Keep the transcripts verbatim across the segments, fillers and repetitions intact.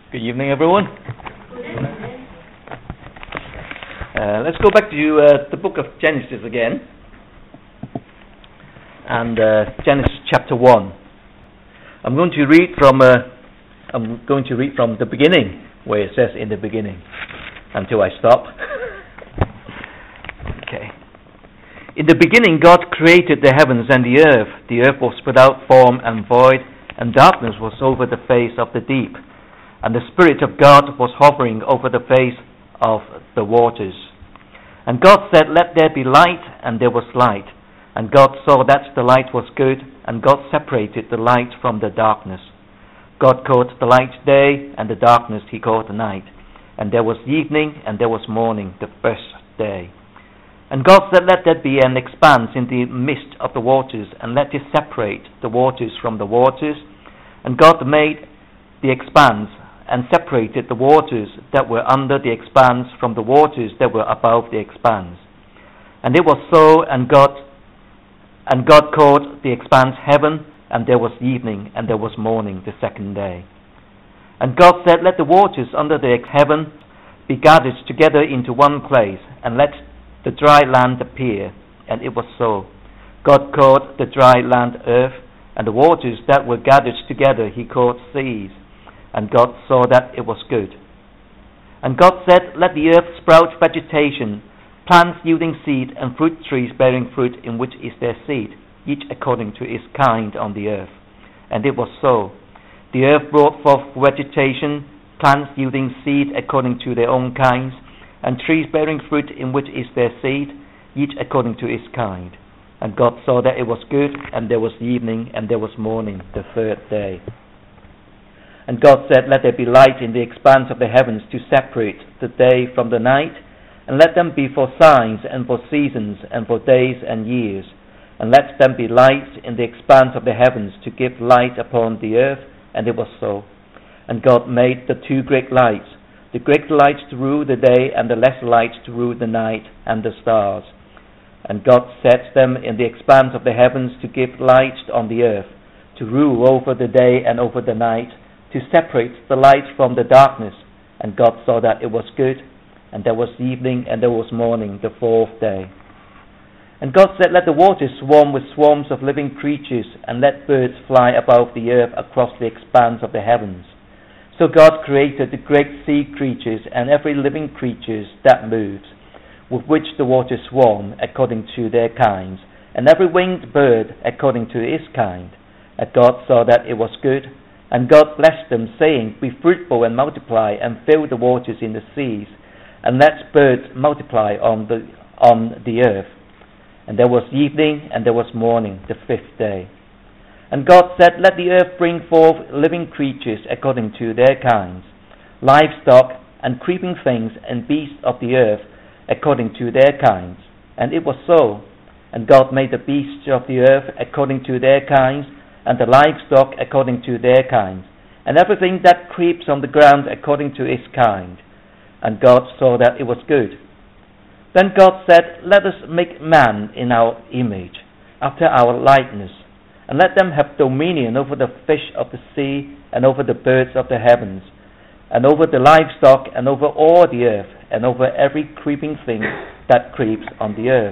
Good evening, everyone. Uh, let's go back to uh, the book of Genesis again, and uh, Genesis chapter one. I'm going to read from uh, I'm going to read from the beginning, where it says "in the beginning," until I stop. Okay. In the beginning, God created the heavens and the earth. The earth was without form and void, and darkness was over the face of the deep. And the Spirit of God was hovering over the face of the waters. And God said, "Let there be light," and there was light. And God saw that the light was good, and God separated the light from the darkness. God called the light day, and the darkness he called the night. And there was evening, and there was morning, the first day. And God said, "Let there be an expanse in the midst of the waters, and let it separate the waters from the waters." And God made the expanse, and separated the waters that were under the expanse from the waters that were above the expanse. And it was so, and God and God called the expanse heaven, and there was evening, and there was morning, the second day. And God said, "Let the waters under the heaven be gathered together into one place, and let the dry land appear." And it was so. God called the dry land earth, and the waters that were gathered together he called seas. And God saw that it was good. And God said, "Let the earth sprout vegetation, plants yielding seed, and fruit trees bearing fruit in which is their seed, each according to its kind on the earth." And it was so. The earth brought forth vegetation, plants yielding seed according to their own kinds, and trees bearing fruit in which is their seed, each according to its kind. And God saw that it was good, and there was evening, and there was morning, the third day. And God said, "Let there be light in the expanse of the heavens to separate the day from the night, and let them be for signs and for seasons and for days and years. And let them be lights in the expanse of the heavens to give light upon the earth." And it was so. And God made the two great lights, the great light to rule the day, and the lesser light to rule the night, and the stars. And God set them in the expanse of the heavens to give light on the earth, to rule over the day and over the night, to separate the light from the darkness. And God saw that it was good, and there was evening, and there was morning, the fourth day. And God said, "Let the waters swarm with swarms of living creatures, and let birds fly above the earth across the expanse of the heavens." So God created the great sea creatures and every living creature that moves, with which the waters swarm according to their kinds, and every winged bird according to its kind. And God saw that it was good. And God blessed them, saying, "Be fruitful and multiply, and fill the waters in the seas, and let birds multiply on the on the earth." And there was evening, and there was morning, the fifth day. And God said, "Let the earth bring forth living creatures according to their kinds, livestock, and creeping things, and beasts of the earth according to their kinds." And it was so. And God made the beasts of the earth according to their kinds, and the livestock according to their kinds, and everything that creeps on the ground according to its kind. And God saw that it was good. Then God said, "Let us make man in our image, after our likeness, and let them have dominion over the fish of the sea, and over the birds of the heavens, and over the livestock, and over all the earth, and over every creeping thing that creeps on the earth."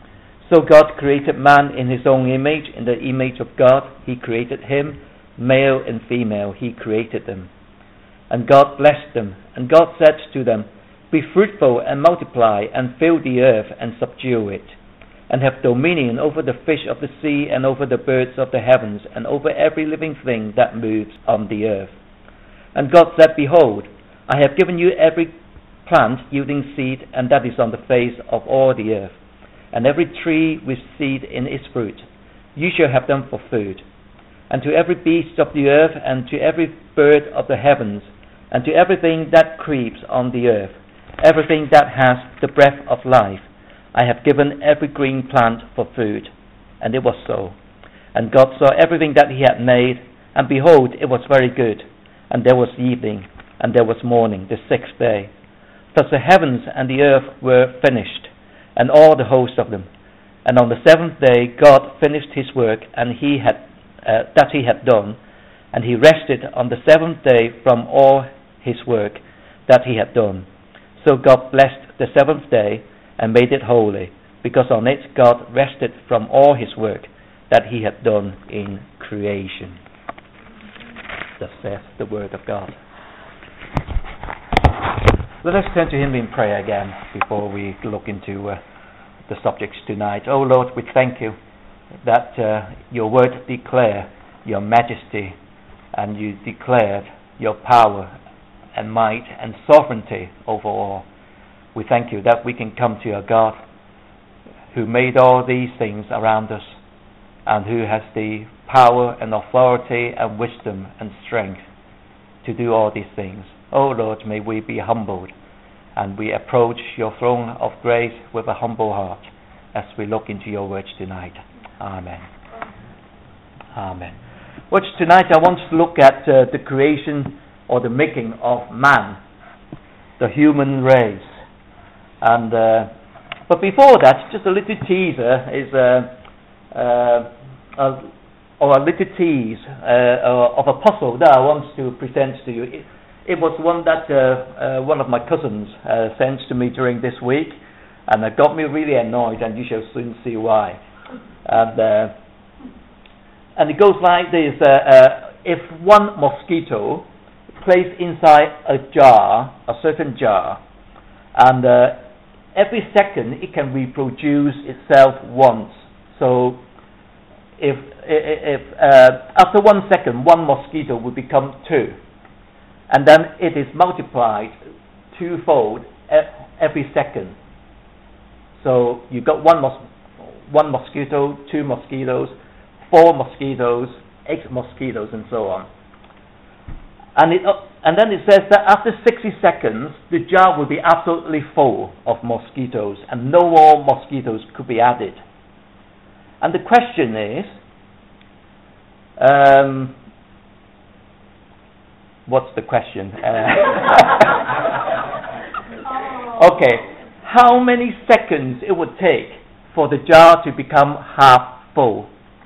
So God created man in his own image. In the image of God he created him, male and female he created them. And God blessed them, and God said to them, "Be fruitful and multiply, and fill the earth and subdue it, and have dominion over the fish of the sea, and over the birds of the heavens, and over every living thing that moves on the earth." And God said, "Behold, I have given you every plant yielding seed, and that is on the face of all the earth, and every tree with seed in its fruit. You shall have them for food. And to every beast of the earth, and to every bird of the heavens, and to everything that creeps on the earth, everything that has the breath of life, I have given every green plant for food." And it was so. And God saw everything that he had made, and behold, it was very good. And there was evening, and there was morning, the sixth day. Thus the heavens and the earth were finished, and all the host of them. And on the seventh day God finished his work, and he had uh, that he had done, and he rested on the seventh day from all his work that he had done. So God blessed the seventh day and made it holy, because on it God rested from all his work that he had done in creation. Thus saith the word of God. Let us turn to him in prayer again before we look into uh, the subjects tonight. Oh Lord, we thank you that uh, your word declare your majesty, and you declared your power and might and sovereignty over all. We thank you that we can come to a God who made all these things around us, and who has the power and authority and wisdom and strength to do all these things. Oh Lord, may we be humbled, and we approach your throne of grace with a humble heart as we look into your words tonight. Amen. Amen. Well, tonight I want to look at uh, the creation or the making of man, the human race. And uh, but before that, just a little teaser is uh, uh, a, or a little tease uh, of a puzzle that I want to present to you. It, it was one that uh, uh, one of my cousins uh, sent to me during this week, and it got me really annoyed, and you shall soon see why. And uh, and it goes like this: uh, uh, if one mosquito placed inside a jar, a certain jar, and uh, every second it can reproduce itself once. So if if uh, after one second one mosquito would become two, and then it is multiplied twofold every second. So you got one mos- one mosquito, two mosquitoes, four mosquitoes, eight mosquitoes, and so on. And it uh, and then it says that after sixty seconds, the jar will be absolutely full of mosquitoes, and no more mosquitoes could be added. And the question is, um, what's the question? Uh, okay, how many seconds it would take for the jar to become half full?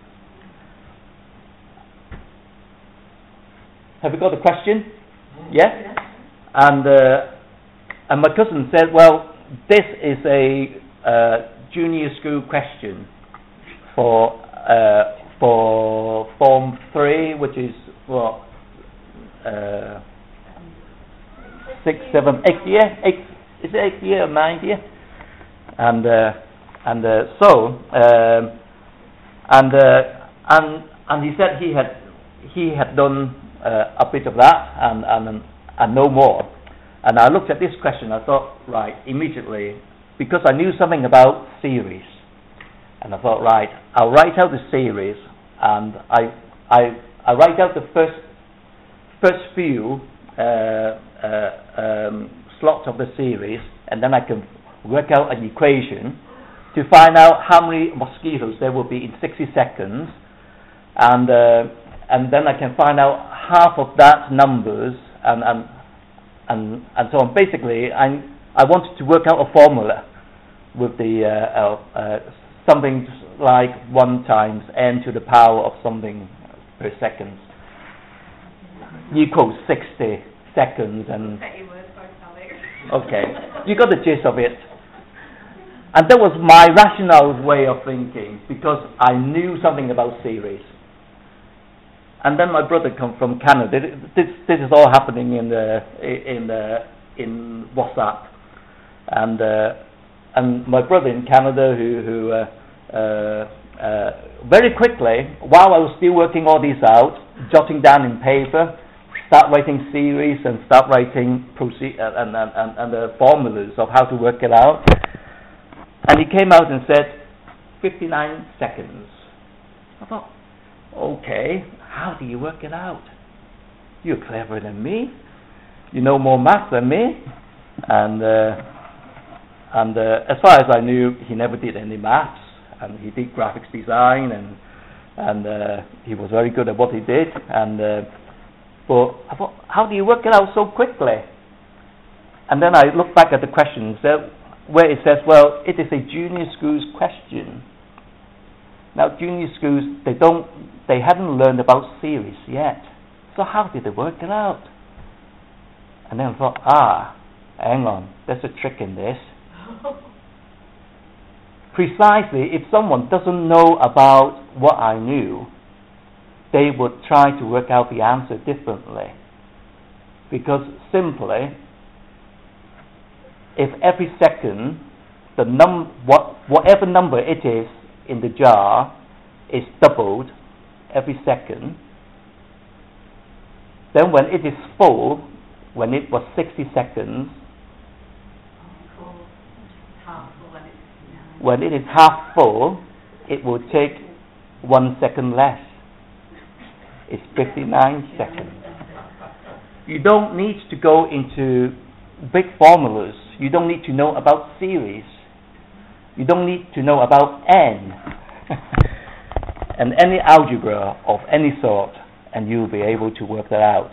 Have you got the question? Yes? Yes. And uh, and my cousin said, well, this is a uh, junior school question for uh, for Form three, which is what uh, six, seven, eight year, eight is it eight year or nine year? And uh, and uh, so um, and uh, and and he said he had he had done Uh, a bit of that and, and and no more. And I looked at this question, I thought, right, immediately, because I knew something about series, and I thought, right, I'll write out the series, and I I I write out the first first few uh, uh, um, slots of the series, and then I can work out an equation to find out how many mosquitoes there will be in sixty seconds, and uh, and then I can find out half of that numbers, and and and, and so on. Basically, I I wanted to work out a formula with the uh, uh, uh, something like one times n to the power of something per second equals sixty seconds. And okay, you got the gist of it. And that was my rational way of thinking, because I knew something about series. And then my brother come from Canada. This this is all happening in the in the in WhatsApp, and uh, and my brother in Canada, who who uh, uh, uh, very quickly, while I was still working all these out, jotting down in paper, start writing series and start writing proce- and, and and and the formulas of how to work it out. And he came out and said fifty-nine seconds. I thought, okay, how do you work it out? You're cleverer than me. You know more math than me. And uh, and uh, as far as I knew, he never did any maths, and he did graphics design, and and uh, he was very good at what he did. And uh, but I thought, how do you work it out so quickly? And then I looked back at the questions uh, where it says, well, it is a junior school's question. Now, junior schools, they don't, they haven't learned about series yet. So how did they work it out? And then I thought, ah, hang on, there's a trick in this. Precisely, if someone doesn't know about what I knew, they would try to work out the answer differently. Because simply, if every second, the num what whatever number it is in the jar is doubled every second, then when it is full, when it was sixty seconds, when it is half full, it will take one second less. It's fifty-nine seconds. You don't need to go into big formulas. You don't need to know about series. You don't need to know about n and any algebra of any sort, and you'll be able to work that out.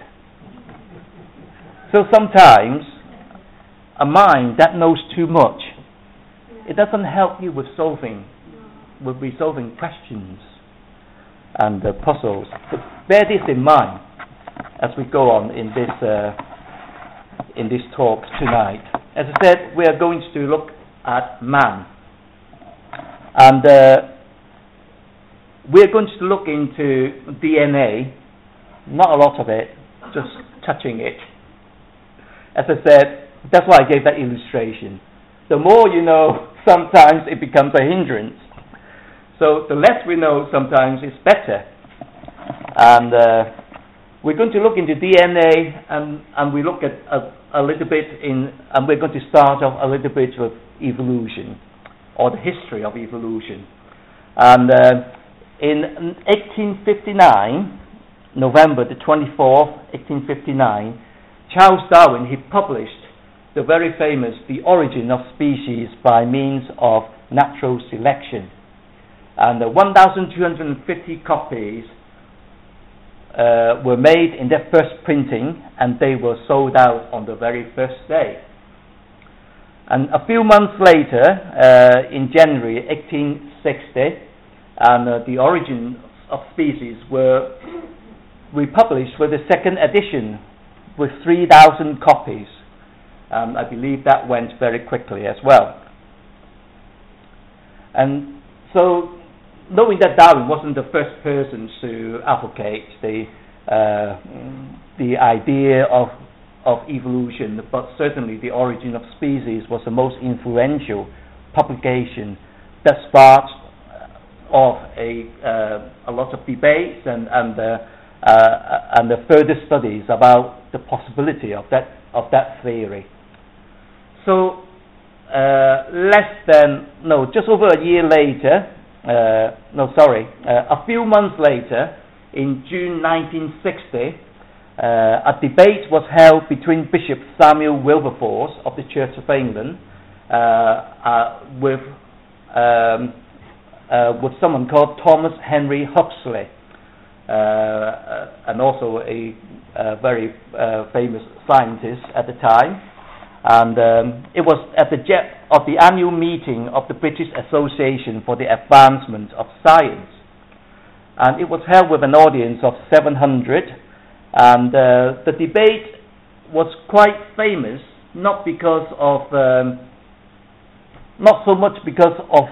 So sometimes a mind that knows too much, it doesn't help you with solving, with resolving questions and uh, puzzles. But bear this in mind as we go on in this uh, in this talk tonight. As I said, we are going to look at man, and uh, we are going to look into D N A. Not a lot of it, just touching it. As I said, that's why I gave that illustration. The more you know, sometimes it becomes a hindrance. So the less we know, sometimes it's better. And uh, we're going to look into D N A, and, and we look at a, a little bit in, and we're going to start off a little bit with evolution, or the history of evolution. And uh, in eighteen fifty-nine, November the twenty-fourth, eighteen fifty-nine, Charles Darwin, he published the very famous The Origin of Species by Means of Natural Selection. And the one thousand two hundred fifty copies uh, were made in their first printing, and they were sold out on the very first day. And a few months later, uh, in January eighteen sixty, and uh, The Origin of Species were republished with a second edition with three thousand copies. Um, I believe that went very quickly as well. And so, knowing that Darwin wasn't the first person to advocate the uh, the idea of of evolution, but certainly The Origin of Species was the most influential publication that sparked off a uh, a lot of debates and and uh, uh, and the further studies about the possibility of that of that theory. So uh, less than no, just over a year later. Uh, no, sorry, uh, a few months later, in June nineteen sixty, uh, a debate was held between Bishop Samuel Wilberforce of the Church of England uh, uh, with um, uh, with someone called Thomas Henry Huxley, uh, and also a, a very uh, famous scientist at the time. And um, it was at the jet of the annual meeting of the British Association for the Advancement of Science, and it was held with an audience of seven hundred. And uh, the debate was quite famous, not because of, um, not so much because of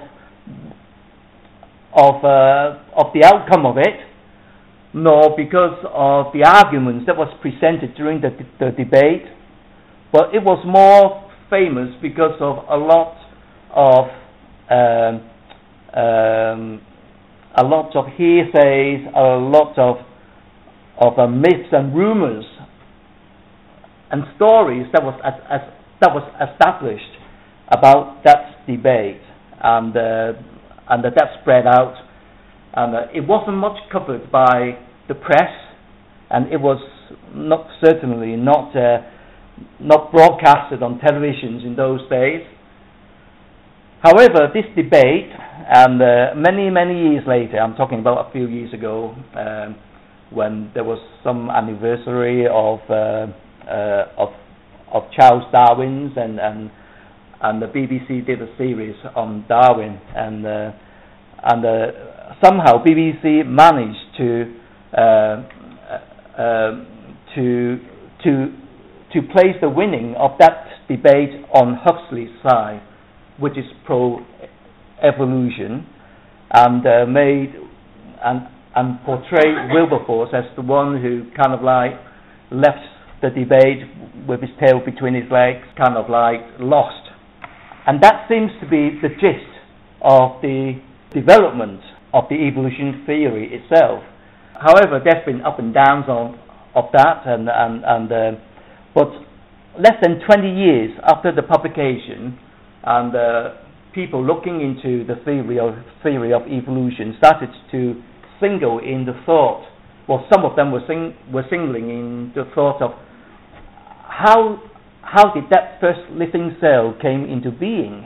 of uh, of the outcome of it, nor because of the arguments that was presented during the, the debate. But it was more famous because of a lot of um, um, a lot of hearsays, a lot of of uh, myths and rumors and stories that was as, as, that was established about that debate, and uh, and that, that spread out, and uh, it wasn't much covered by the press, and it was not certainly not. Uh, not broadcasted on televisions in those days. However, this debate, and uh, many, many years later, I'm talking about a few years ago, um, when there was some anniversary of uh, uh, of of Charles Darwin's, and, and and the B B C did a series on Darwin, and uh, and uh, somehow B B C managed to uh, uh, to to to place the winning of that debate on Huxley's side, which is pro-evolution, and uh, made and, and portrayed Wilberforce as the one who kind of like left the debate with his tail between his legs, kind of like lost. And that seems to be the gist of the development of the evolution theory itself. However, there's been up and downs on of that, and and, and uh, but less than twenty years after the publication, and uh, people looking into the theory of theory of evolution started to single in the thought. Well, some of them were sing, were singling in the thought of how how did that first living cell came into being,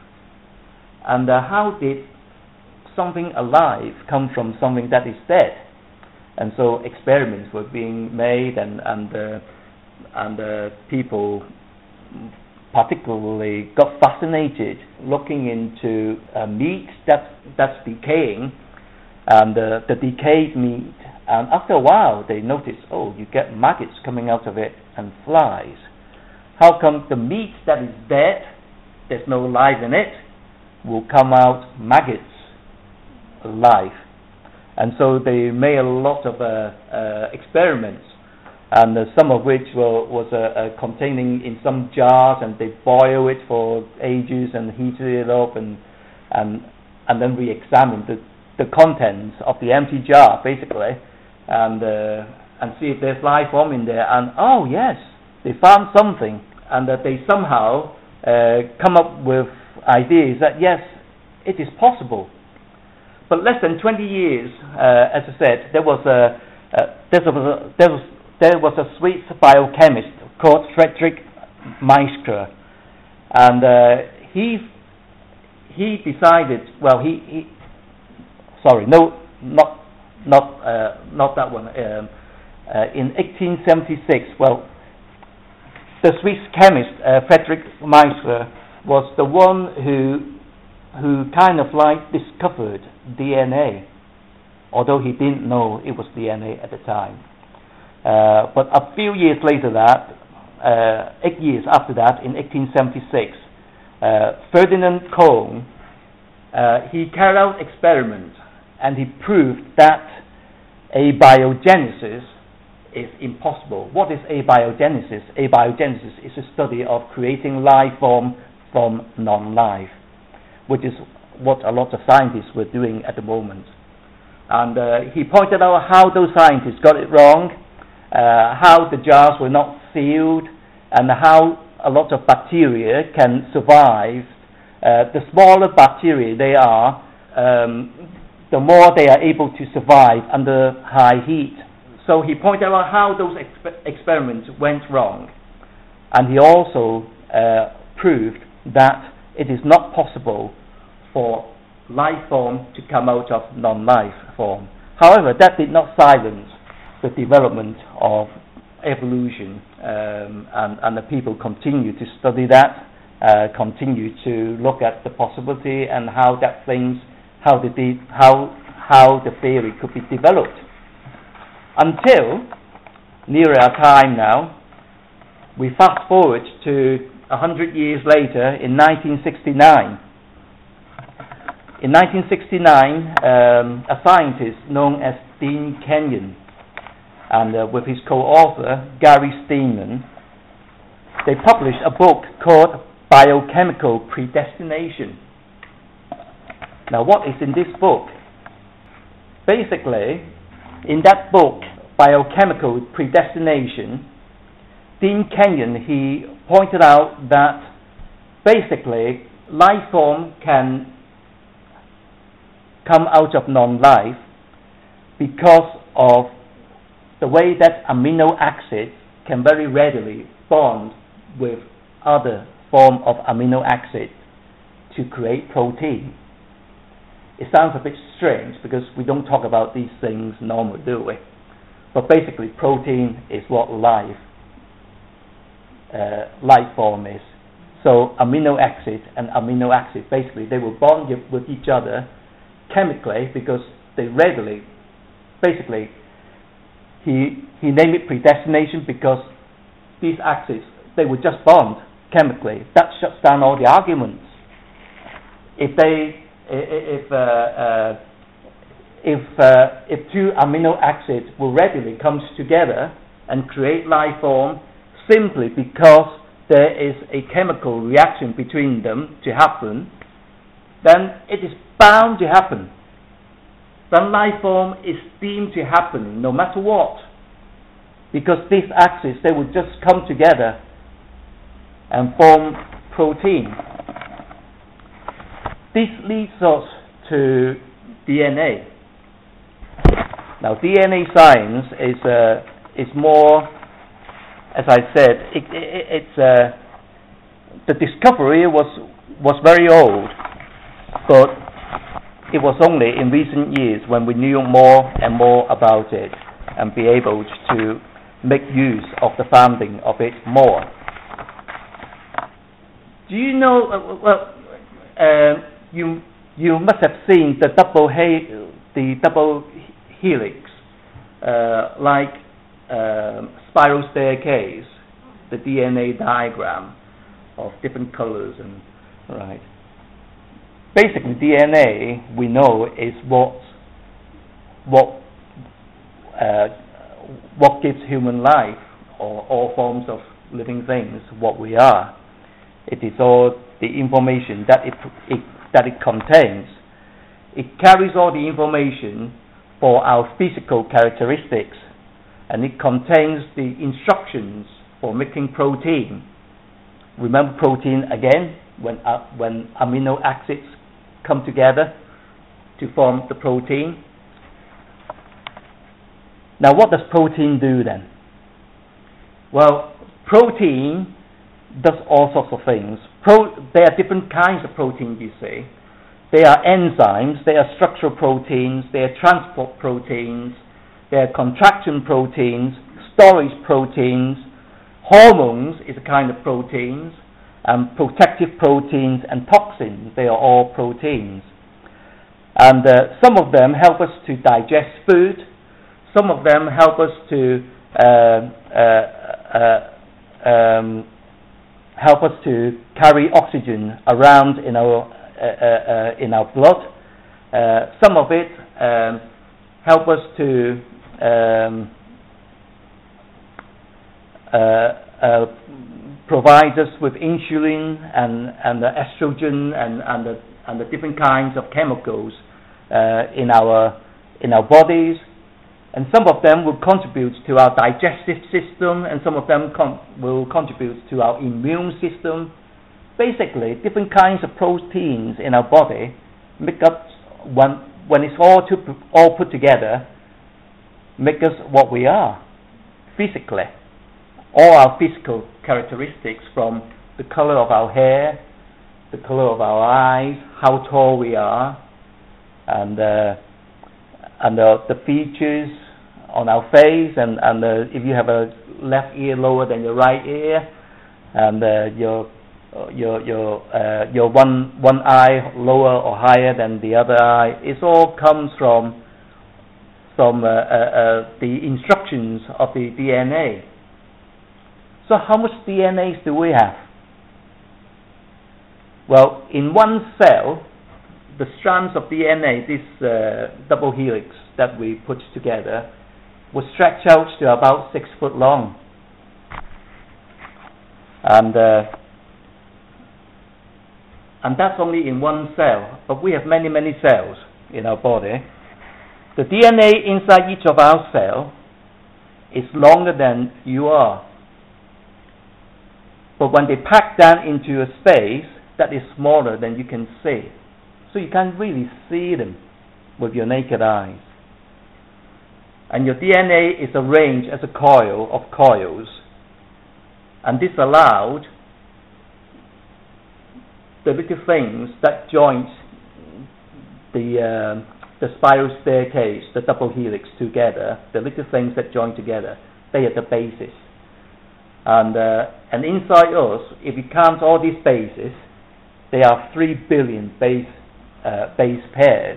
and uh, how did something alive come from something that is dead. And so experiments were being made, and and uh, and uh, people particularly got fascinated looking into uh, meat that that's decaying, and uh, the decayed meat. And after a while, they noticed, oh, you get maggots coming out of it and flies. How come the meat that is dead, there's no life in it, will come out maggots alive? And so they made a lot of uh, uh, experiments, and uh, some of which were, was uh, uh, containing in some jars, and they boil it for ages and heated it up, and and and then we examined the, the contents of the empty jar, basically, and uh, and see if there's life form in there. And oh yes, they found something, and that they somehow uh, come up with ideas that yes, it is possible. But less than twenty years, uh, as I said, there was a uh, there was a, there was there was a Swiss biochemist called Friedrich Meisker, and uh, he he decided. Well, he, he sorry, no, not not uh, not that one. Um, uh, in eighteen seventy-six, well, the Swiss chemist uh, Friedrich Meisker was the one who who kind of like discovered D N A, although he didn't know it was D N A at the time. Uh, but a few years later that, uh, eight years after that, in eighteen seventy-six, uh, Ferdinand Kohn, uh, he carried out experiments, and he proved that abiogenesis is impossible. What is abiogenesis? Abiogenesis is a study of creating life form from non-life, which is what a lot of scientists were doing at the moment. And uh, he pointed out how those scientists got it wrong, uh, how the jars were not sealed, and how a lot of bacteria can survive. Uh, the smaller bacteria they are, um, the more they are able to survive under high heat. So he pointed out how those exp- experiments went wrong. And he also uh, proved that it is not possible for life form to come out of non-life form. However, that did not silence the development of evolution, um, and, and the people continue to study that, uh, continue to look at the possibility and how that things, how the de- how how the theory could be developed. Until nearer our time now, we fast forward to a hundred years later in nineteen sixty-nine. In nineteen sixty-nine, um, a scientist known as Dean Kenyon, and uh, with his co-author Gary Steenman, they published a book called Biochemical Predestination. Now, what is in this book? Basically, in that book, Biochemical Predestination, Dean Kenyon, he pointed out that basically life form can come out of non-life because of the way that amino acids can very readily bond with other form of amino acids to create protein. It sounds a bit strange because we don't talk about these things normally, do we? But basically, protein is what life uh, life form is. So amino acid and amino acid, basically, they will bond with each other chemically because they readily, basically, he he named it predestination because these acids, they would just bond chemically. That shuts down all the arguments. If they, if uh, uh, if uh, if two amino acids will readily come together and create life form simply because there is a chemical reaction between them to happen, then it is bound to happen. Then life form is deemed to happen no matter what, because these acids, they would just come together and form protein. This leads us to D N A. Now, D N A science is uh, is more, as I said, it, it, it's uh, the discovery was was very old, but it was only in recent years when we knew more and more about it and be able to make use of the founding of it more. Do you know? Uh, well, uh, you you must have seen the double he- the double helix, uh, like uh, spiral staircase, the D N A diagram of different colors and right. Basically, D N A we know is what what uh, what gives human life or all forms of living things what we are. It is all the information that it, it that it contains. It carries all the information for our physical characteristics, and it contains the instructions for making protein. Remember protein again, when uh, when amino acids come together to form the protein. Now, what does protein do then? Well, protein does all sorts of things. Pro, there are different kinds of proteins, you see. They are enzymes, they are structural proteins, they are transport proteins, they are contraction proteins, storage proteins, hormones is a kind of proteins, and protective proteins and toxins, they are all proteins. And uh, some of them help us to digest food, some of them help us to uh, uh, uh, um, help us to carry oxygen around in our uh, uh, in our blood. Uh, some of it um, help us to um, uh, uh, provide us with insulin and and the estrogen and and the, and the different kinds of chemicals uh, in our in our bodies. And some of them will contribute to our digestive system, and some of them com- will contribute to our immune system. Basically, different kinds of proteins in our body make up, when, when it's all, to, all put together, make us what we are, physically. All our physical characteristics, from the color of our hair, the color of our eyes, how tall we are, and uh, and the, the features on our face, and, and uh, if you have a left ear lower than your right ear, and uh, your your your uh, your one one eye lower or higher than the other eye, it all comes from from uh, uh, uh, the instructions of the D N A. So how much D N A do we have? Well, in one cell, the strands of D N A, this uh, double helix that we put together, will stretch out to about six foot long. And uh, and that's only in one cell, but we have many, many cells in our body. The D N A inside each of our cells is longer than you are. But when they pack down into a space that is smaller than you can see, so you can't really see them with your naked eyes. And your D N A is arranged as a coil of coils, and this allowed the little things that join the uh, the spiral staircase, the double helix together, the little things that join together, they are the bases. And uh, and inside us, if you count all these bases, there are three billion base uh, base pairs.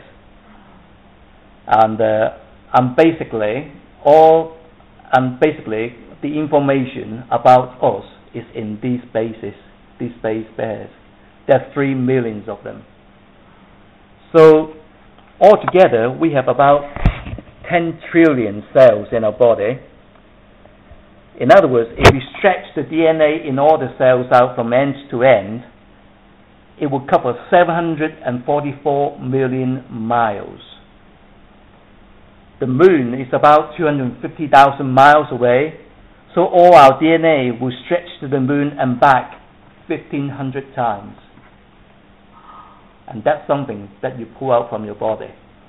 And uh, and basically all and basically the information about us is in these bases, these base pairs. There are three millions of them. So altogether, we have about ten trillion cells in our body. In other words, if we stretch the D N A in all the cells out from end to end, it will cover seven hundred forty-four million miles. The moon is about two hundred fifty thousand miles away, so all our D N A will stretch to the moon and back fifteen hundred times. And that's something that you pull out from your body.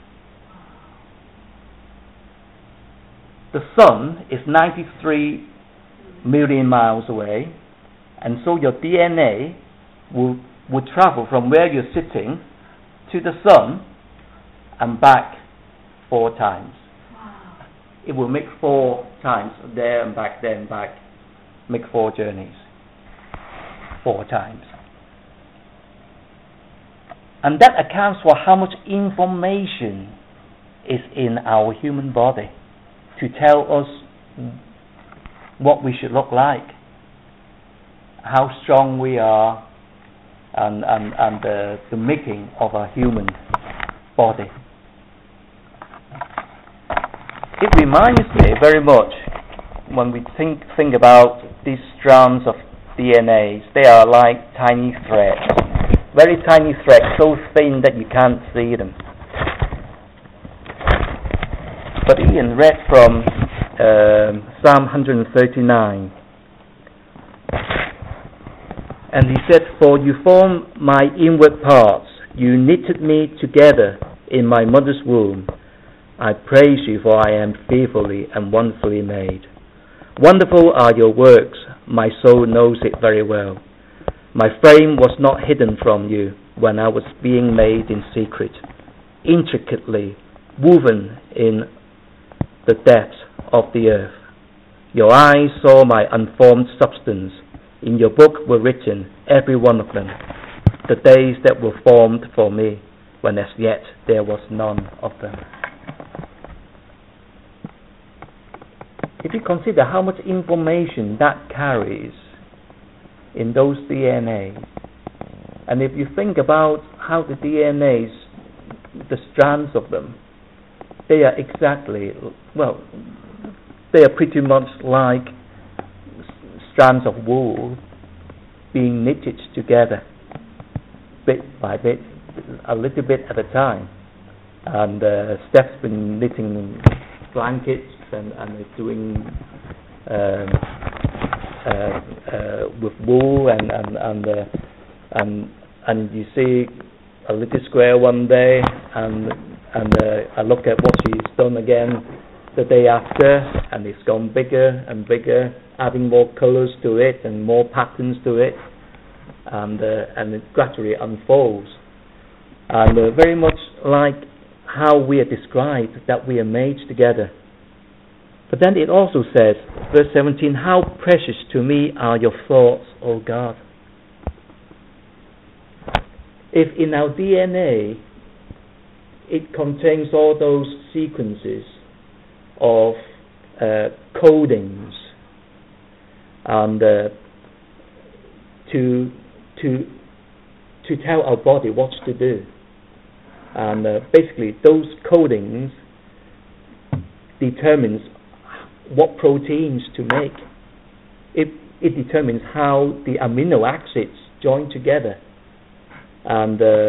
The sun is ninety-three million miles away, and so your D N A will, will travel from where you're sitting to the sun and back four times. Wow. It will make four times, there and back, there and back, make four journeys. Four times. And that accounts for how much information is in our human body to tell us what we should look like, how strong we are, and, and, and the, the making of a human body. It reminds me very much when we think, think about these strands of D N As. They are like tiny threads, very tiny threads, so thin that you can't see them. But Ian read from um, Psalm one thirty-nine, and he said, "For you formed my inward parts, you knitted me together in my mother's womb. I praise you, for I am fearfully and wonderfully made. Wonderful are your works, my soul knows it very well. My frame was not hidden from you when I was being made in secret, intricately woven in the depths of the earth. Your eyes saw my unformed substance. In your book were written, every one of them, the days that were formed for me, when as yet there was none of them." If you consider how much information that carries in those D N As, and if you think about how the D N As, the strands of them, they are exactly, well, they are pretty much like strands of wool being knitted together, bit by bit, a little bit at a time. And uh, Steph's been knitting blankets and, and doing um, uh, uh, with wool, and and and, uh, and and you see a little square one day, and and uh, I look at what she's done again the day after, and it's gone bigger and bigger, adding more colours to it and more patterns to it, and uh, and it gradually unfolds. And uh, very much like how we are described, that we are made together. But then it also says, verse seventeen, "How precious to me are your thoughts, O God." If in our D N A it contains all those sequences of uh, codings and uh, to to to tell our body what to do, and uh, basically those codings determines what proteins to make. It it determines how the amino acids join together, and uh,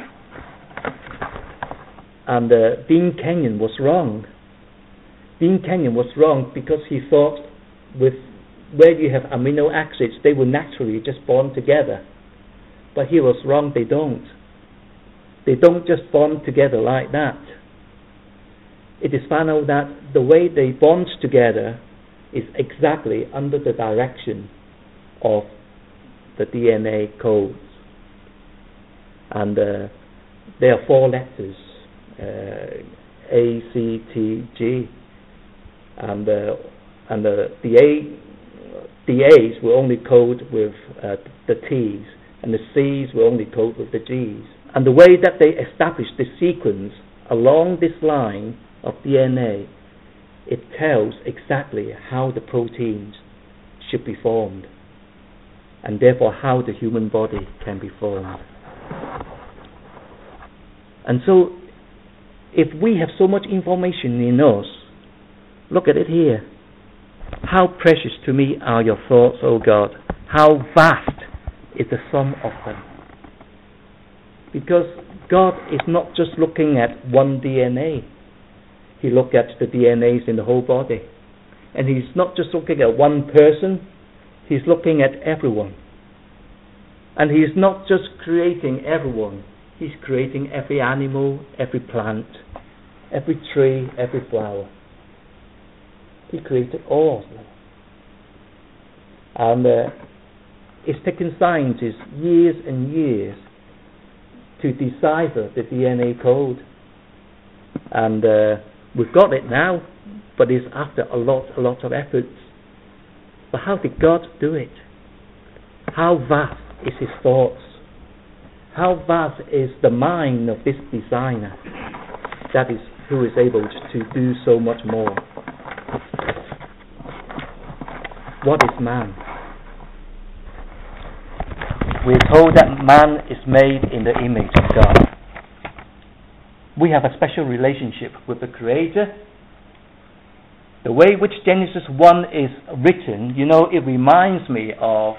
and uh, Dean Kenyon was wrong. Dean Kenyon was wrong because he thought with where you have amino acids, they will naturally just bond together. But he was wrong, they don't. They don't just bond together like that. It is found out that the way they bond together is exactly under the direction of the D N A codes. And uh, there are four letters, uh, A, C, T, G. And, uh, and uh, the A, the A's will only code with uh, the T's, and the C's will only code with the G's. And the way that they establish the sequence along this line of D N A it tells exactly how the proteins should be formed, and therefore how the human body can be formed. And so, if we have so much information in us, look at it here. How precious to me are your thoughts, O God. How vast is the sum of them. Because God is not just looking at one D N A. He looks at the D N As in the whole body. And He's not just looking at one person, He's looking at everyone. And He's not just creating everyone, He's creating every animal, every plant, every tree, every flower. He created all of them. And uh, it's taken scientists years and years to decipher the D N A code. And uh, we've got it now, but it's after a lot, a lot of efforts. But how did God do it? How vast is His thoughts? How vast is the mind of this designer? That is who is able to do so much more. What is man? We're told that man is made in the image of God. We have a special relationship with the Creator. The way which Genesis one is written, you know, it reminds me of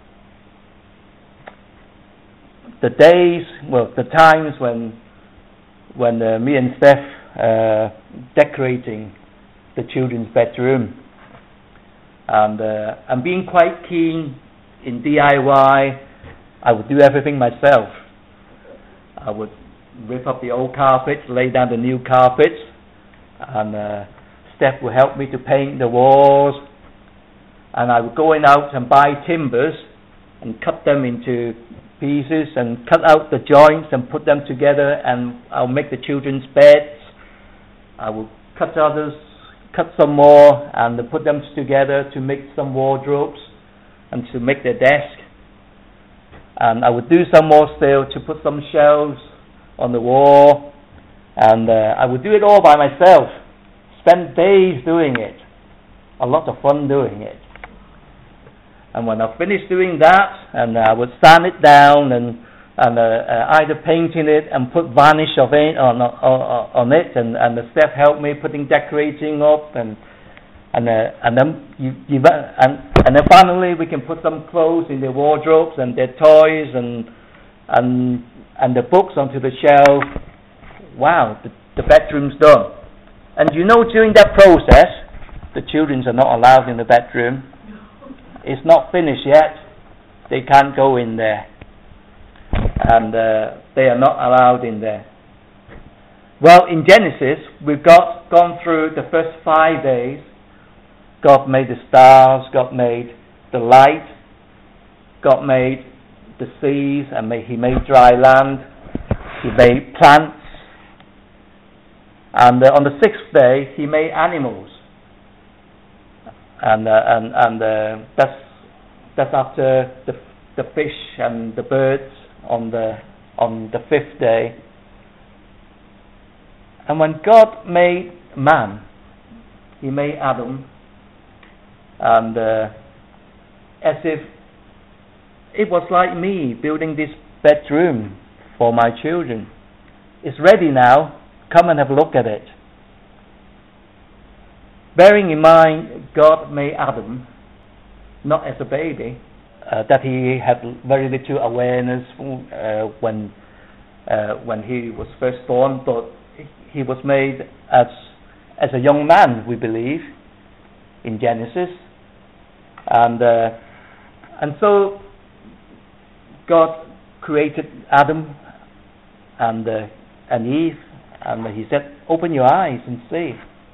the days, well, the times when when uh, me and Steph uh, decorating the children's bedroom. And uh, I'm being quite keen in D I Y. I would do everything myself. I would rip up the old carpets, lay down the new carpets, and uh, Steph would help me to paint the walls. And I would go in out and buy timbers and cut them into pieces and cut out the joints and put them together, and I'll make the children's beds. I will cut others, cut some more, and put them together to make some wardrobes and to make their desk. And I would do some more still to put some shelves on the wall, and uh, I would do it all by myself. Spend days doing it. A lot of fun doing it. And when I finished doing that, and I would sand it down and and uh, uh, either painting it and put varnish of it on on, on it, and and the Steph helped me putting decorating up, and and uh, and then you, you and and then finally we can put some clothes in their wardrobes and their toys and and and the books onto the shelf. Wow, the, the bedroom's done. And you know, during that process, the children are not allowed in the bedroom. It's not finished yet. They can't go in there. And uh, they are not allowed in there. Well, in Genesis, we've got gone through the first five days. God made the stars, God made the light, God made the seas, and made, He made dry land, He made plants. And uh, on the sixth day, He made animals. And uh, and and uh, that's that's after the the fish and the birds on the on the fifth day. And when God made man, He made Adam, and uh, as if it was like me building this bedroom for my children. It's ready now. Come and have a look at it. Bearing in mind, God made Adam not as a baby, uh, that he had very little awareness uh, when uh, when he was first born, but he was made as as a young man, we believe, in Genesis, and uh, and so God created Adam and uh, and Eve, and He said, "Open your eyes and see.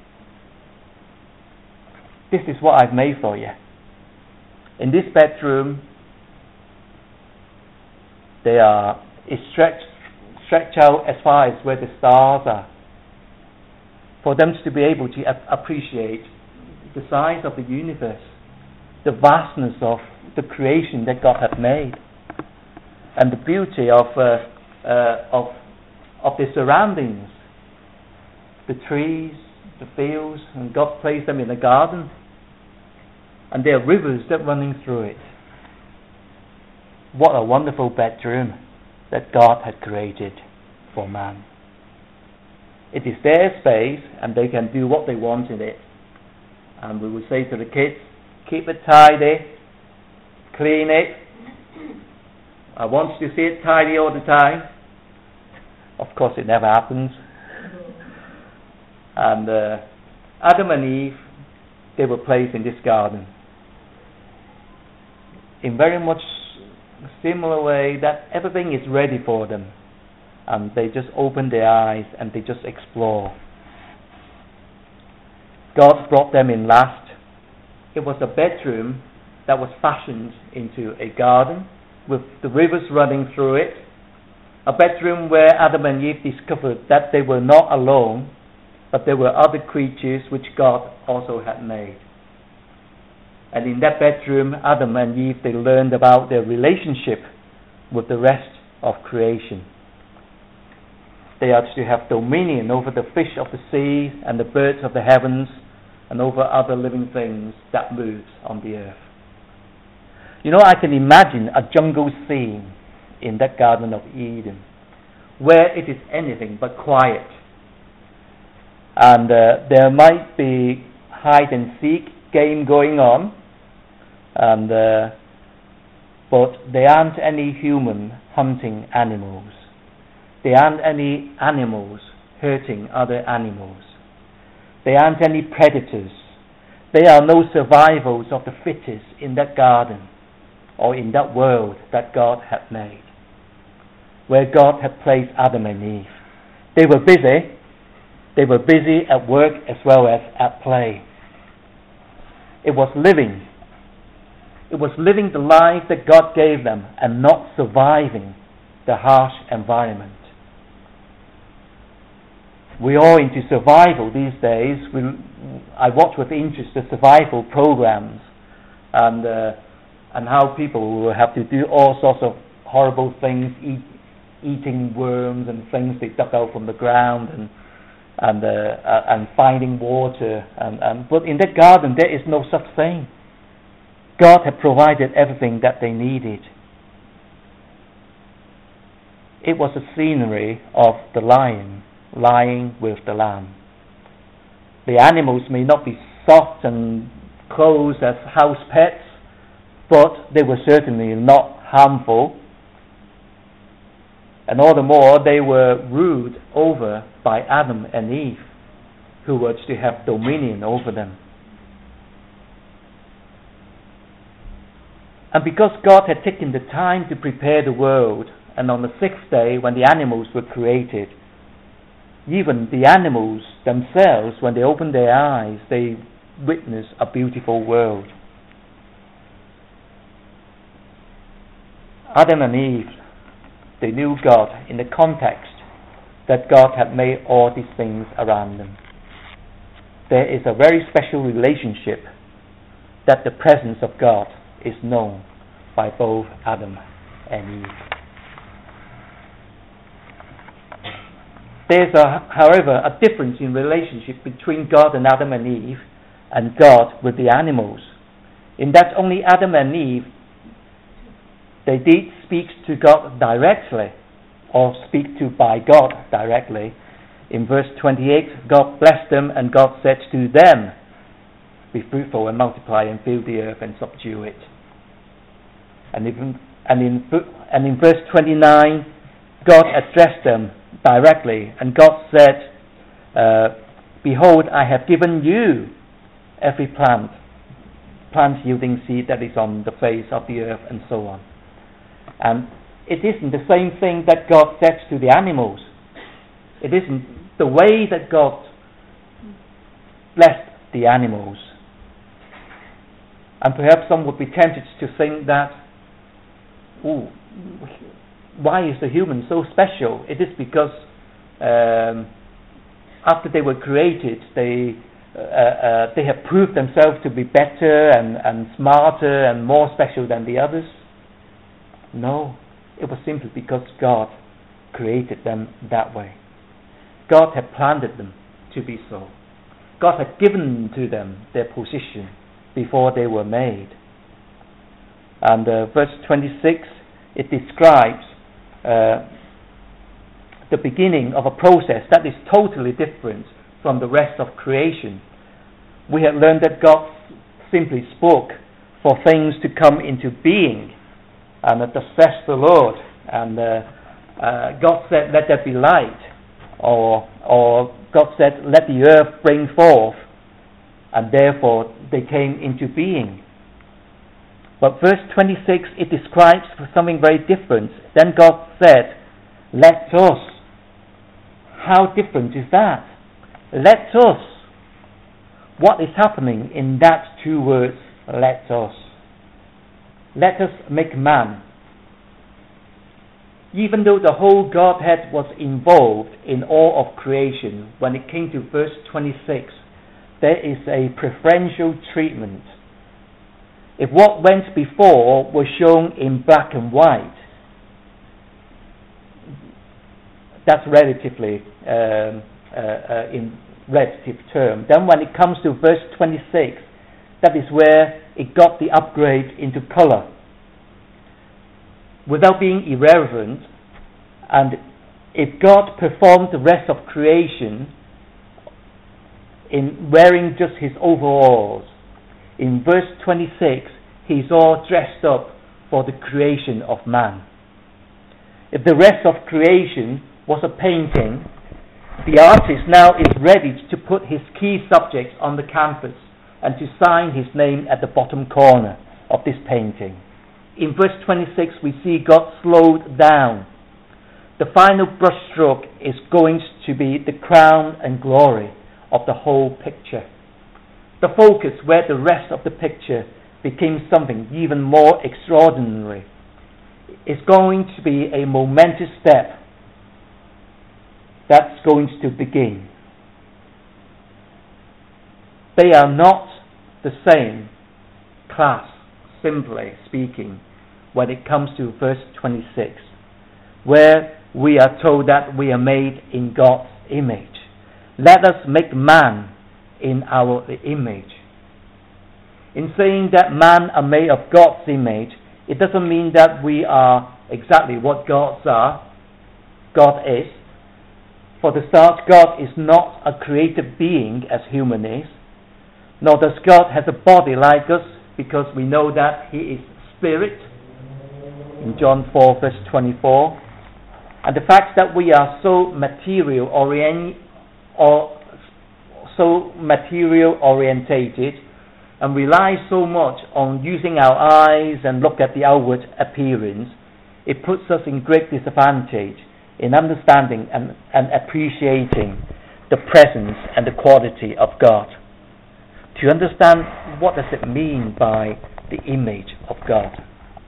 This is what I've made for you. In this bedroom, they are it's stretched stretched out as far as where the stars are, for them to be able to ap- appreciate the size of the universe, the vastness of the creation that God had made, and the beauty of uh, uh, of of the surroundings, the trees, the fields, and God placed them in a garden. And there are rivers that are running through it. What a wonderful bedroom that God had created for man. It is their space, and they can do what they want in it. And we would say to the kids, keep it tidy, clean it. I want you to see it tidy all the time. Of course, it never happens. And uh, Adam and Eve, they were placed in this garden in very much similar way that everything is ready for them, and they just open their eyes and they just explore. God brought them in last. It was a bedroom that was fashioned into a garden with the rivers running through it, a bedroom where Adam and Eve discovered that they were not alone, but there were other creatures which God also had made. And in that bedroom, Adam and Eve, they learned about their relationship with the rest of creation. They are to have dominion over the fish of the sea and the birds of the heavens and over other living things that move on the earth. You know, I can imagine a jungle scene in that Garden of Eden where it is anything but quiet. And uh, there might be hide and seek game going on, and uh, but there aren't any human hunting animals. There aren't any animals hurting other animals. There aren't any predators. There are no survivals of the fittest in that garden or in that world that God had made, where God had placed Adam and Eve. They were busy. They were busy at work as well as at play. It was living. It was living the life that God gave them and not surviving the harsh environment. We're all into survival these days. We, I watch with interest the survival programs and uh, and how people will have to do all sorts of horrible things, eat, eating worms and things they dug out from the ground, and and uh, uh, and finding water. And, and but in that garden there is no such thing. God had provided everything that they needed. It was a scenery of the lion lying with the lamb. The animals may not be soft and close as house pets, but they were certainly not harmful. And all the more they were ruled over by Adam and Eve, who were to have dominion over them. And because God had taken the time to prepare the world, and on the sixth day when the animals were created, even the animals themselves, when they opened their eyes, they witnessed a beautiful world. Adam and Eve, they knew God in the context that God had made all these things around them. There is a very special relationship that the presence of God is known by both Adam and Eve. There's, a, however, a difference in relationship between God and Adam and Eve and God with the animals, in that only Adam and Eve, they did speak to God directly, or speak to by God directly. In verse twenty-eight, God blessed them, and God said to them, be fruitful and multiply and fill the earth and subdue it. And, even, and, in, and in verse twenty-nine, God addressed them directly, and God said, uh, behold, I have given you every plant, plant yielding seed that is on the face of the earth, and so on. And it isn't the same thing that God said to the animals. It isn't the way that God blessed the animals. And perhaps some would be tempted to think that, ooh, why is the human so special? It is because um, after they were created, they uh, uh, they have proved themselves to be better and, and smarter and more special than the others. No, it was simply because God created them that way. God had planted them to be so. God had given to them their position before they were made. And uh, verse twenty-six, it describes uh, the beginning of a process that is totally different from the rest of creation. We have learned that God simply spoke for things to come into being, and that says the Lord, and uh, uh, God said, let there be light, or or God said, let the earth bring forth, and therefore they came into being. But verse twenty-six, it describes something very different. Then God said, let us. How different is that? Let us. What is happening in that two words, let us? Let us make man. Even though the whole Godhead was involved in all of creation, when it came to verse twenty-six, there is a preferential treatment. If what went before was shown in black and white, that's relatively um, uh, uh, in relative term. Then when it comes to verse twenty-six, that is where it got the upgrade into color. Without being irreverent, and if God performed the rest of creation in wearing just his overalls, in verse twenty-six, he's all dressed up for the creation of man. If the rest of creation was a painting, the artist now is ready to put his key subjects on the canvas and to sign his name at the bottom corner of this painting. In verse twenty-six, we see God slowed down. The final brushstroke is going to be the crown and glory of the whole picture. The focus where the rest of the picture became something even more extraordinary is going to be a momentous step that's going to begin. They are not the same class, simply speaking, when it comes to verse twenty-six, where we are told that we are made in God's image. Let us make man in our image. In saying that man are made of God's image, it doesn't mean that we are exactly what gods are, God is. For the start, God is not a created being as human is, nor does God have a body like us, because we know that he is spirit, in John four verse twenty-four. And the fact that we are so material orient, or so material orientated, and rely so much on using our eyes and look at the outward appearance, it puts us in great disadvantage in understanding and, and appreciating the presence and the quality of God. To understand what does it mean by the image of God.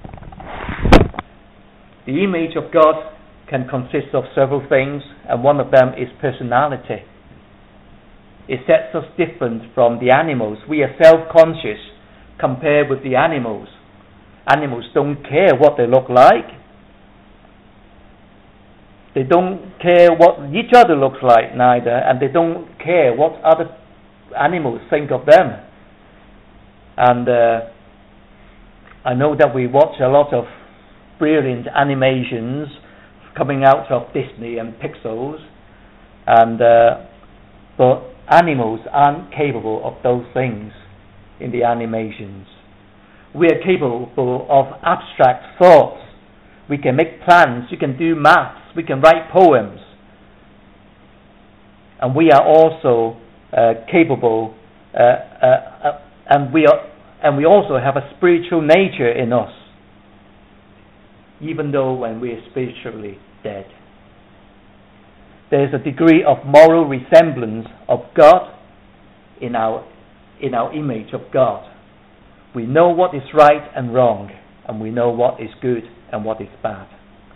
The image of God can consist of several things, and one of them is personality. It sets us different from the animals. We are self-conscious compared with the animals. Animals don't care what they look like. They don't care what each other looks like neither, and they don't care what other animals think of them. And uh, I know that we watch a lot of brilliant animations coming out of Disney and Pixels, and uh, but animals aren't capable of those things in the animations. We are capable of abstract thoughts. We can make plans, we can do maths, we can write poems. And we are also uh, capable, uh, uh, uh, and we are, and we also have a spiritual nature in us, even though when we are spiritually dead. There is a degree of moral resemblance of God in our in our image of God. We know what is right and wrong, and we know what is good and what is bad.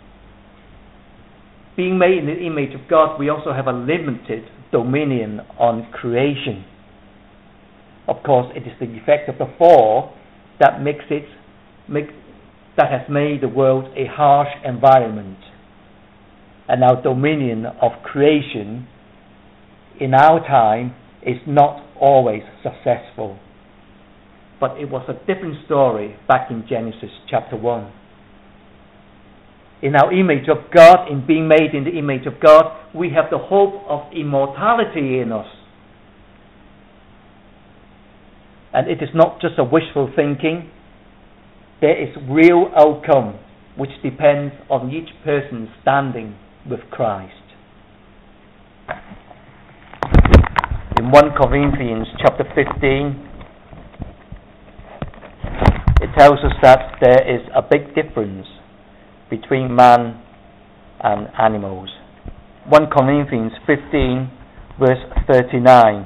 Being made in the image of God, we also have a limited dominion on creation. Of course, it is the effect of the fall that makes it make, that has made the world a harsh environment. And our dominion of creation in our time is not always successful. But it was a different story back in Genesis chapter one. In our image of God, in being made in the image of God, we have the hope of immortality in us. And it is not just a wishful thinking. There is real outcome which depends on each person standing with Christ. In First Corinthians chapter fifteen, it tells us that there is a big difference between man and animals. First Corinthians fifteen, verse thirty-nine.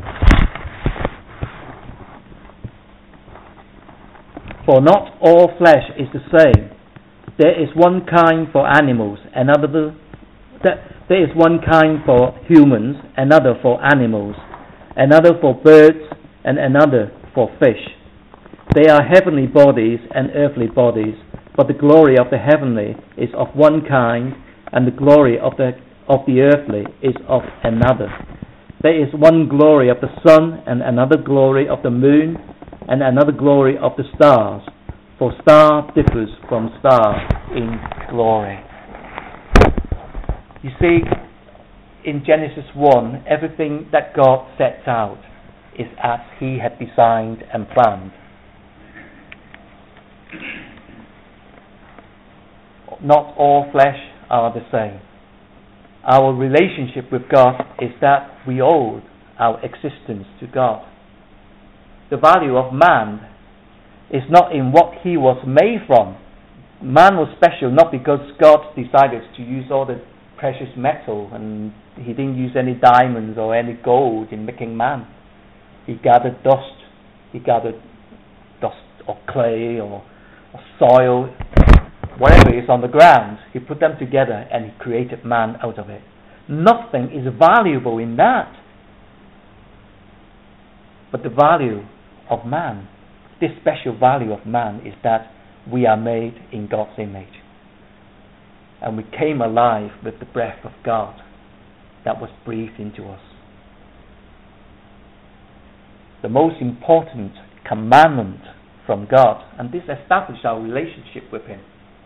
For not all flesh is the same. There is one kind for animals, another there is one kind for humans, another for animals, another for birds, and another for fish. They are heavenly bodies and earthly bodies, but the glory of the heavenly is of one kind, and the glory of the of the earthly is of another. There is one glory of the sun, and another glory of the moon, and another glory of the stars, for star differs from star in glory. You see, in Genesis one, everything that God sets out is as He had designed and planned. Not all flesh are the same. Our relationship with God is that we owe our existence to God. The value of man is not in what he was made from. Man was special not because God decided to use all the precious metal and He didn't use any diamonds or any gold in making man. He gathered dust. He gathered dust or clay or, or soil, whatever is on the ground. He put them together and He created man out of it. Nothing is valuable in that. But the value of man, this special value of man, is that we are made in God's image. And we came alive with the breath of God that was breathed into us. The most important commandment from God, and this established our relationship with Him,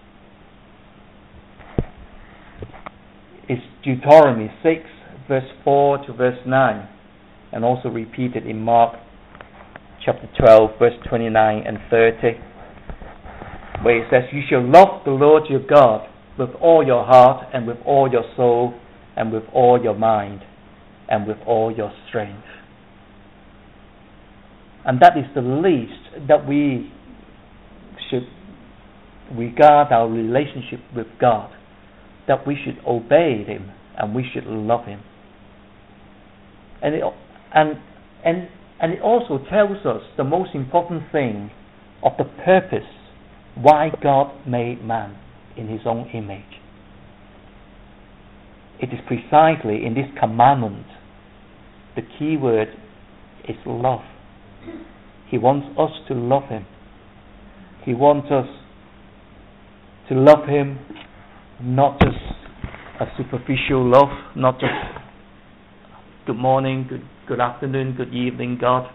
is Deuteronomy six, verse four to verse nine, and also repeated in Mark chapter twelve, verse twenty-nine and thirty, where it says, "You shall love the Lord your God with all your heart and with all your soul and with all your mind and with all your strength." And that is the least that we should regard our relationship with God, that we should obey Him and we should love Him. And it, and and and it also tells us the most important thing of the purpose why God made man in His own image. It is precisely in this commandment, the key word is love. He wants us to love Him. He wants us to love Him, not just a superficial love, not just good morning, good good afternoon, good evening, God.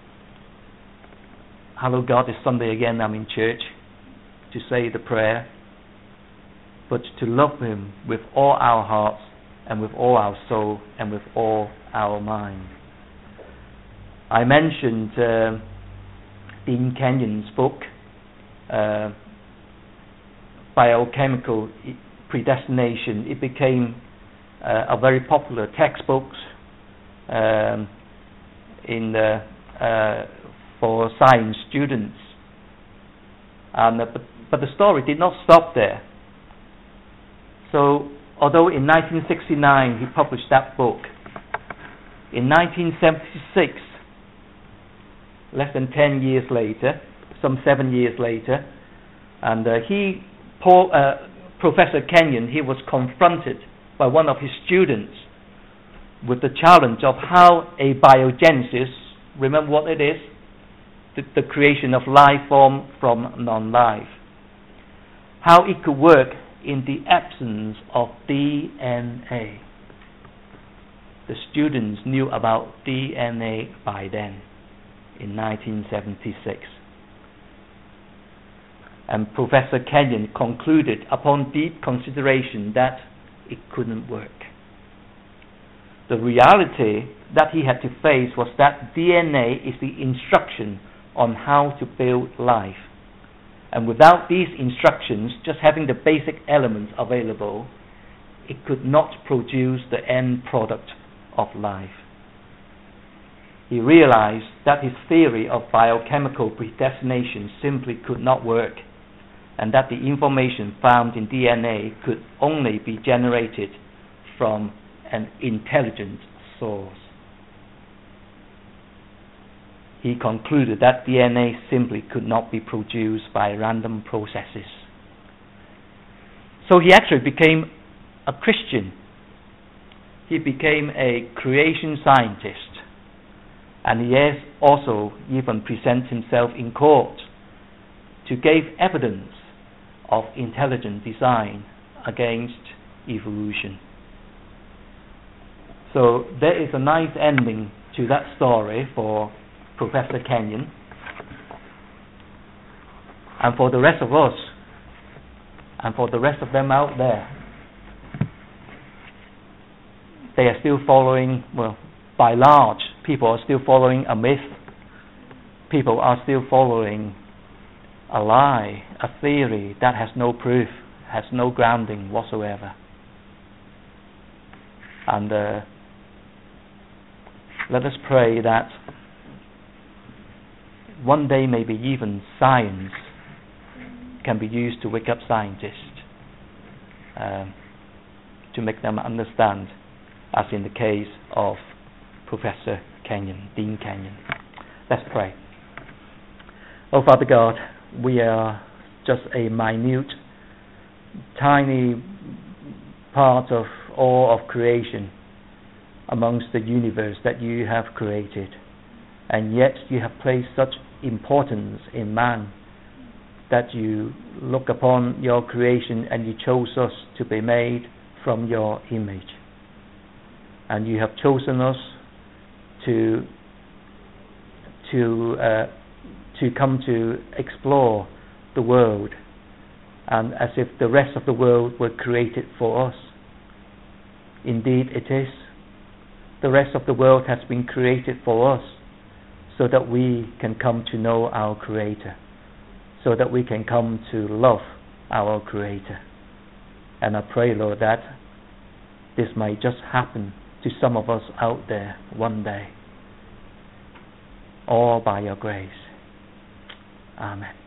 Hello, God, it's Sunday again, I'm in church to say the prayer. But to love Him with all our hearts and with all our soul and with all our mind. I mentioned uh, Dean Kenyon's book, uh, Biochemical Predestination. It became uh, a very popular textbook um, in the, uh, for science students. And, uh, but, but the story did not stop there. So, although in nineteen sixty-nine he published that book, in nineteen seventy-six, less than ten years later, some seven years later, and uh, he, Paul, uh, Professor Kenyon, he was confronted by one of his students with the challenge of how a biogenesis, remember what it is? The, the creation of life form from non-life. How it could work in the absence of D N A. The students knew about D N A by then, in nineteen seventy-six. And Professor Kenyon concluded upon deep consideration that it couldn't work. The reality that he had to face was that D N A is the instruction on how to build life. And without these instructions, just having the basic elements available, it could not produce the end product of life. He realized that his theory of biochemical predestination simply could not work, and that the information found in D N A could only be generated from an intelligent source. He concluded that D N A simply could not be produced by random processes. So he actually became a Christian. He became a creation scientist, and he has also even presented himself in court to give evidence of intelligent design against evolution. So there is a nice ending to that story for Professor Kenyon. And for the rest of us, and for the rest of them out there, they are still following, well, by large, people are still following a myth. People are still following a lie, a theory that has no proof, has no grounding whatsoever. And uh, let us pray that one day maybe even science can be used to wake up scientists, uh, to make them understand, as in the case of Professor Kenyon, Dean Kenyon. Let's pray. Oh, Father God, we are just a minute, tiny part of all of creation amongst the universe that you have created, and yet you have placed such importance in man that you look upon your creation and you chose us to be made from your image, and you have chosen us to to uh, to come to explore the world, and as if the rest of the world were created for us. Indeed it is. The rest of the world has been created for us, so that we can come to know our Creator, so that we can come to love our Creator. And I pray, Lord, that this might just happen to some of us out there one day, all by your grace. Amen.